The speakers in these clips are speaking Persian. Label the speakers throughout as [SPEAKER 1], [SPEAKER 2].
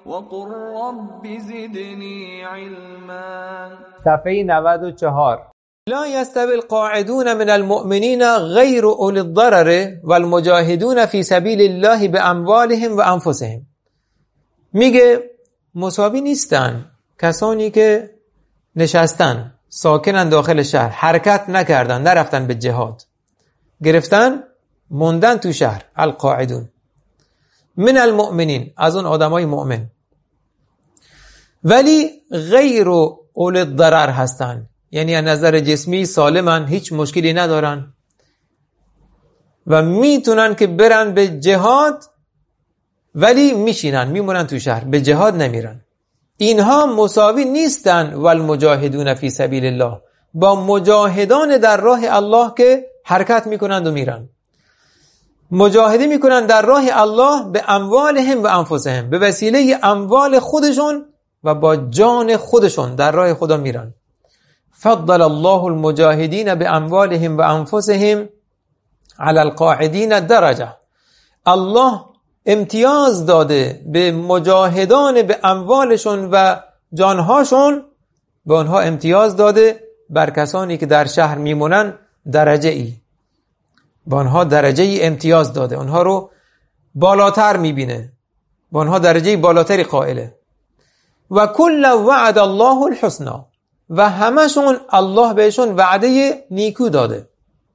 [SPEAKER 1] وقل رب زدني علما.
[SPEAKER 2] صفحه 94. لا يستوي القاعدون من المؤمنين غير أولي الضرر والمجاهدون في سبيل الله بأموالهم و انفسهم. میگه مساوی نیستن کسانی که نشستن ساکنن داخل شهر، حرکت نکردن، نرفتن به جهاد، گرفتن موندن تو شهر. القاعدون من المؤمنین، از اون آدمای مؤمن، ولی غیر اول الضرر هستن، یعنی از نظر جسمی سالمن، هیچ مشکلی ندارن و میتونن که برن به جهاد، ولی میشینن میمونن تو شهر، به جهاد نمیرن. اینها مساوی نیستن والمجاهدون فی سبیل الله، با مجاهدان در راه الله که حرکت میکنند و میرن. مجاهده میکنن در راه الله به اموالهم و انفسهم، به وسیله اموال خودشون و با جان خودشون در راه خدا میرن. فضل الله المجاهدین به اموالهم و انفسهم علی القاعدین درجه. الله امتیاز داده به مجاهدان به اموالشون و جانهاشون، به آنها امتیاز داده، بر کسانی که در شهر میمونن درجه ای، به آنها درجه ای امتیاز داده، آنها رو بالاتر میبینه، به آنها درجه بالاتری قائله. و کل وعد الله الحسنا، و همشون الله بهشون وعده نیکو داده.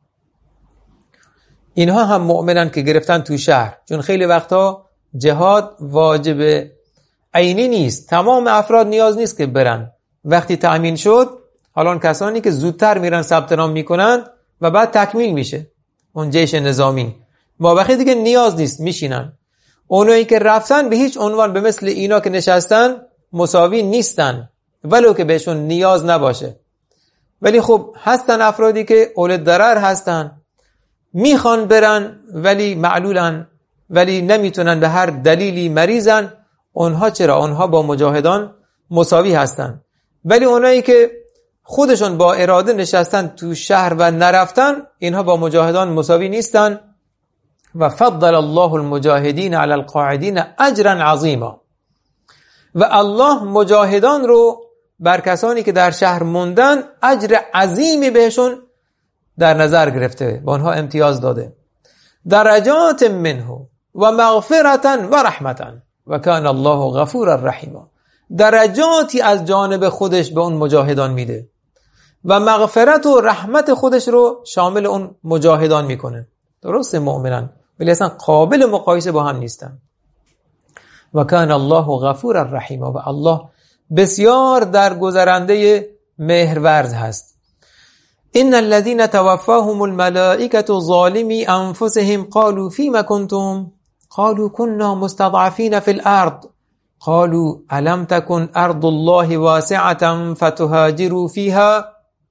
[SPEAKER 2] اینها هم مؤمنن که گرفتن تو شهر، چون خیلی وقتا جهاد واجب عینی نیست، تمام افراد نیاز نیست که برن. وقتی تأمین شد، حالا کسانی که زودتر میرن ثبت نام میکنن و بعد تکمیل میشه اون جیش نظامی، ما وقتی دیگه نیاز نیست میشینن. اونایی که رفتن به هیچ عنوان به مثل اینا که نشستن مساوی نیستن، ولو که بهشون نیاز نباشه. ولی خب هستن افرادی که اول ضرر هستن، میخوان برن ولی معلولن، ولی نمیتونن، به هر دلیلی مریضن. اونها چرا؟ اونها با مجاهدان مساوی هستن. ولی اونایی که خودشون با اراده نشستن تو شهر و نرفتن، اینها با مجاهدان مساوی نیستن. و فضل الله المجاهدین علی القاعدین اجرا عظیما، و الله مجاهدان رو بر کسانی که در شهر موندن اجر عظیمی بهشون در نظر گرفته، با آنها امتیاز داده. درجات منه و مغفرتا و رحمتا و کان الله غفورا رحیما. درجاتی از جانب خودش به اون مجاهدان میده و مغفرت و رحمت خودش رو شامل اون مجاهدان میکنه. درسته مؤمنان، ولی اصلا قابل مقایسه با هم نیستن. و کان الله غفورا رحیما، و الله بسیار درگذرنده مهرورز هست. ان الذين توفاهم الملائكه ظالمي انفسهم قالوا فيما كنتم قالوا كنا مستضعفين في الارض قالوا الم تكن ارض الله واسعه فتهاجروا فيها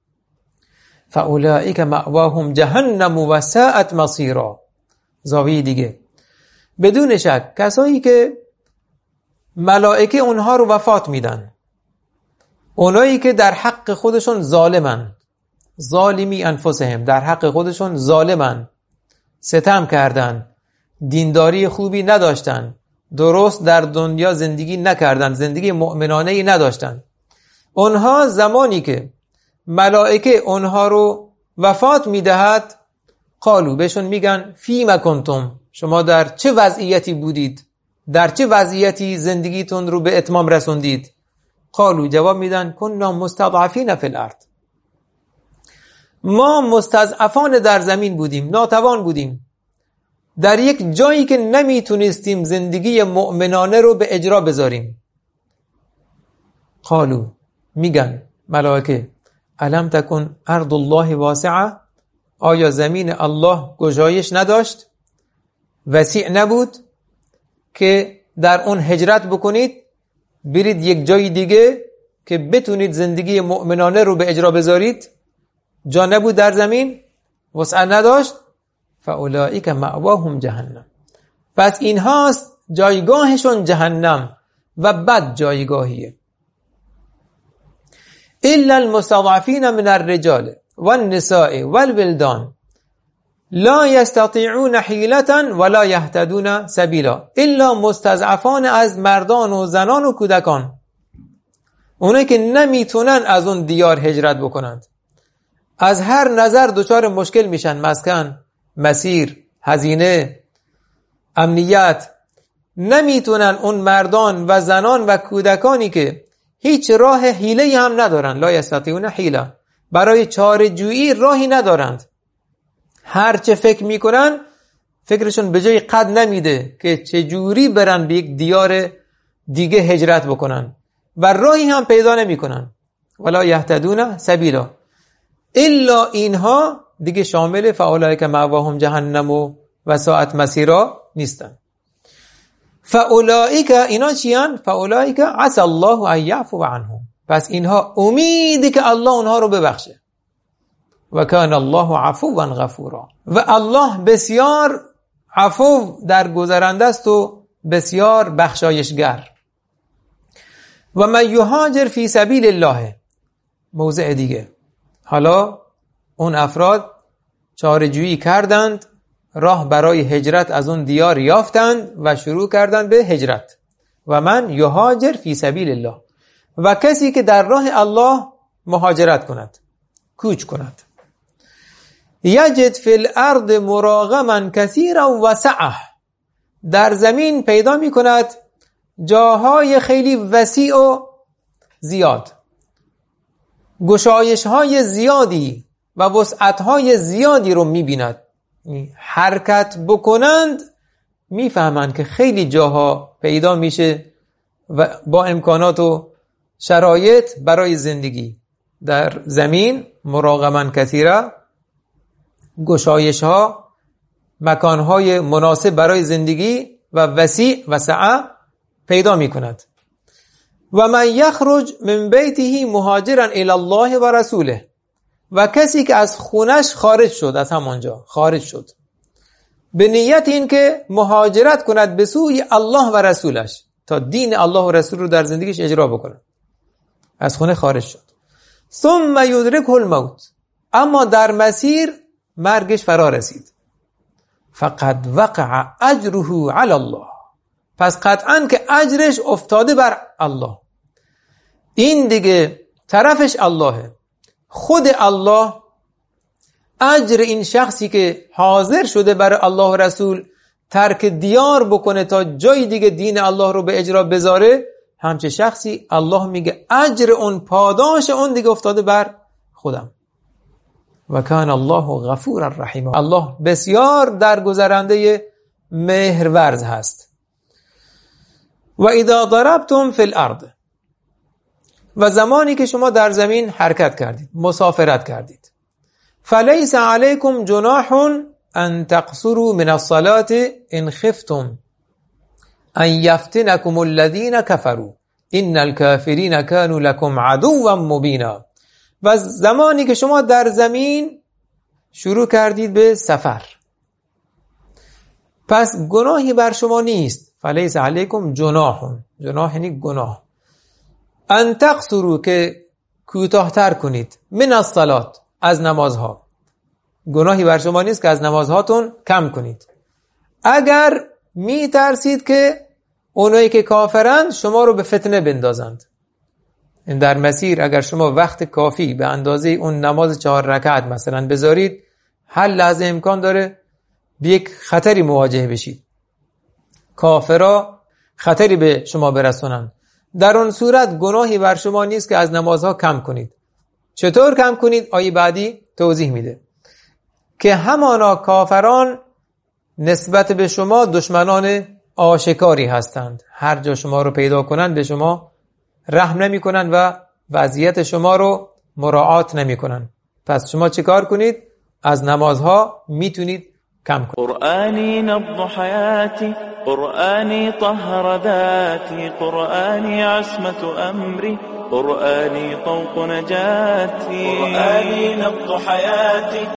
[SPEAKER 2] فاولئك مأواهم جهنم وساءت مصيرا. زاویه دیگه، بدون شک کسایی که ملائکه اونها رو وفات میدن، اونایی که در حق خودشون ظالمن، ظالمی انفسهم، در حق خودشون ظالمن، ستم کردن، دینداری خوبی نداشتن، درست در دنیا زندگی نکردن، زندگی مؤمنانه‌ای نداشتن، اونها زمانی که ملائکه اونها رو وفات میدهد، قالو بهشون میگن فیما کنتم، شما در چه وضعیتی بودید، در چه وضعیتی زندگیتون رو به اتمام رسوندید؟ قالو جواب میدن کنا مستضعفین فی الارض، ما مستضعفان در زمین بودیم، ناتوان بودیم، در یک جایی که نمیتونستیم زندگی مؤمنانه رو به اجرا بذاریم. قالو میگن ملائکه الم تکن ارض الله واسعه، آیا زمین الله گشایش نداشت، وسیع نبود که در اون هجرت بکنید، برید یک جای دیگه که بتونید زندگی مؤمنانه رو به اجرا بذارید؟ جا نبود در زمین، وسع نداشت. فاولئک مأواهم جهنم، پس اینهاست جایگاهشون جهنم و بد جایگاهیه. الا المستضعفین من الرجال والنساء والولدان، لا یستطیعون حیلة ولا یهتدون سبیلا، الا مستضعفان از مردان و زنان و کودکان، اونایی که نمیتونن از اون دیار هجرت بکنند، از هر نظر دچار مشکل میشن، مسکن، مسیر، هزینه، امنیت، نمیتونن اون مردان و زنان و کودکانی که هیچ راه حیله هم ندارن، لا یستطیعون حیله، برای چاره جویی راهی ندارند، هر چه فکر میکنن فکرشون به جای قد نمیده که چجوری برن به یک دیار دیگه هجرت بکنن و راهی هم پیدا نمیکنن. ولا یهتدون سبیلا، الا اینها دیگه شامل فاولئک مأواهم جهنم و ساءت مصیرا نیستن. فاولئک اینا چیان؟ فاولئک عسى الله ان یعفو عنهم، پس اینها امیدی که الله اونها رو ببخشه. و کان الله عفوا غفورا، و الله بسیار عفو در گذرنده است و بسیار بخشایشگر. و من یهاجر فی سبیل الله، موضع دیگه، حالا اون افراد چاره‌جویی کردند، راه برای هجرت از اون دیار یافتند و شروع کردند به هجرت. و من یهاجر فی سبیل الله، و کسی که در راه الله مهاجرت کند، کوچ کند، یجد فی الارض مراغما کثیرا و سعه، در زمین پیدا می کند جاهای خیلی وسیع و زیاد، گشایش های زیادی و وسعت های زیادی رو می بیند. حرکت بکنند می فهمند که خیلی جاها پیدا میشه و با امکانات و شرایط برای زندگی در زمین، مراغما کثیرا، گشایش ها، مکان های مناسب برای زندگی و وسیع و سعه پیدا می کند. و من یخرج من بیته مهاجرا الی الله و رسوله، و کسی که از خونش خارج شد، از همانجا خارج شد به نیت این که مهاجرت کند به سوی الله و رسولش تا دین الله و رسول رو در زندگیش اجرا بکنه، از خونه خارج شد. ثم یدرکه الموت، اما در مسیر مرگش فرا رسید. فقد وقع اجره علی الله، پس قطعاً که اجرش افتاده بر الله. این دیگه طرفش اللهه، خود الله اجر این شخصی که حاضر شده برای الله و رسول ترک دیار بکنه تا جای دیگه دین الله رو به اجرا بذاره، همچه شخصی الله میگه اجر اون، پاداش اون دیگه افتاده بر خودم. و کان الله غفور الرحیم، الله بسیار درگذرنده مهرورز هست. و اذا ضربتم فی الارض، و زمانی که شما در زمین حرکت کردید، مسافرت کردید، فلیس علیکم جناح ان تقصروا من الصلاة ان خفتم ان یفتنکم الذین کفروا ان الکافرین کانوا لکم عدوا مبینا. و زمانی که شما در زمین شروع کردید به سفر، پس گناهی بر شما نیست. فلیس علیکم جناح، جناح یعنی گناه، ان تقصروا که کوتاه‌تر کنید، من الصلاة از نمازها، گناهی بر شما نیست که از نمازهاتون کم کنید، اگر می ترسید که اونایی که کافرند شما رو به فتنه بندازند. این در مسیر اگر شما وقت کافی به اندازه اون نماز 4 رکعت مثلا بذارید، هر لحظه امکان داره به یک خطری مواجه بشید، کافرها خطری به شما برسونن. در اون صورت گناهی بر شما نیست که از نمازها کم کنید. چطور کم کنید؟ آیه بعدی توضیح میده که همانا کافران نسبت به شما دشمنان آشکاری هستند، هر جا شما رو پیدا کنند به شما رحم نمی کنند و وضعیت شما رو مراعات نمی کنند. پس شما چه کار کنید؟ از نمازها میتونید کم کنید.
[SPEAKER 3] قرآنی نبض حیاتی، قرآنی طهر ذاتی، قرآنی عصمت امری، قرآنی طوق نجاتی، قرآنی نبض حیاتی.